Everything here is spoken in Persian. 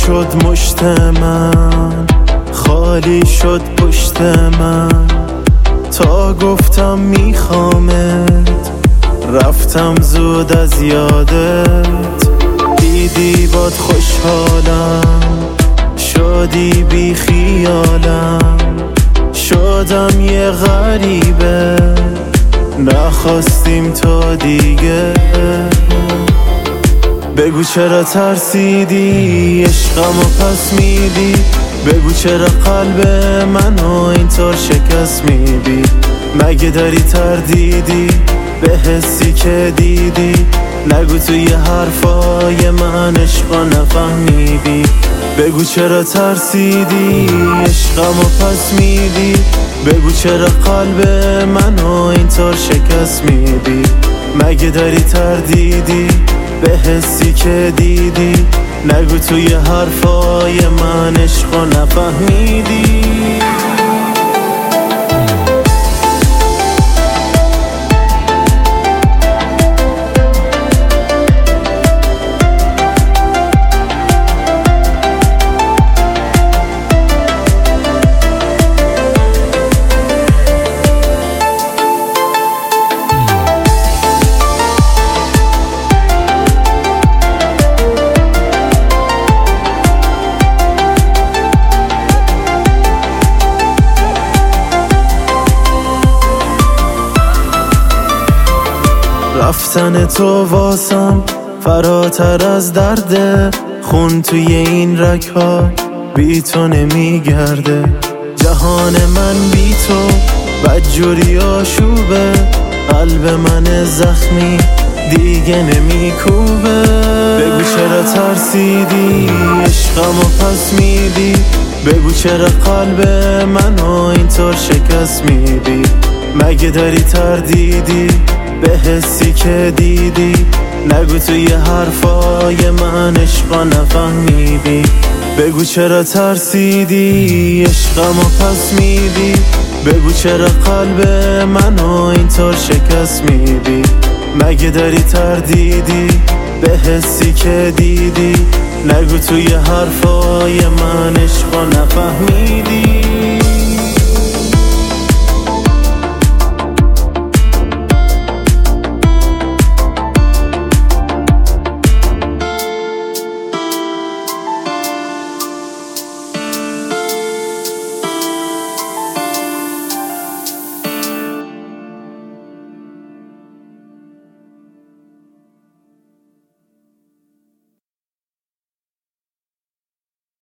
شد مشت من، خالی شد پشت من. تا گفتم میخوامت، رفتم زود از یادت. دیدی باد خوشحالم، شدی بی خیالم. شدم یه غریبه، نخواستیم تا دیگه. بگو چرا ترسیدی، عشقمو پس میدی. بگو چرا قلب منو اینطور شکست میدی. مگه داری تردیدی به حسی که دیدی؟ نگو توی حرفای من عشقا نفهمیدی. بگو چرا ترسیدی، عشقمو پس میدی. بگو چرا قلب منو اینطور شکست میدی. مگه داری تردیدی به حسی که دیدی؟ نگو توی حرفای من عشقا نفهمیدی. رفتن تو واسم فراتر از درده. خون توی این رگ‌ها بی تو نمیگرده. جهان من بی تو بدجوری آشوبه. قلب من زخمی دیگه نمیکوبه. بگو چرا ترسیدی، عشقمو پس میدی. بگو چرا قلب منو اینطور شکست میدی. مگه داری تردیدی به حسی که دیدی؟ نگو توی حرفای من عشقا نفهمیدی. بگو چرا ترسیدی، عشقمو پس میدی. بگو چرا قلب منو اینطور شکست میدی. مگه داری تردیدی به حسی که دیدی؟ نگو توی حرفای من عشقا نفهمیدی.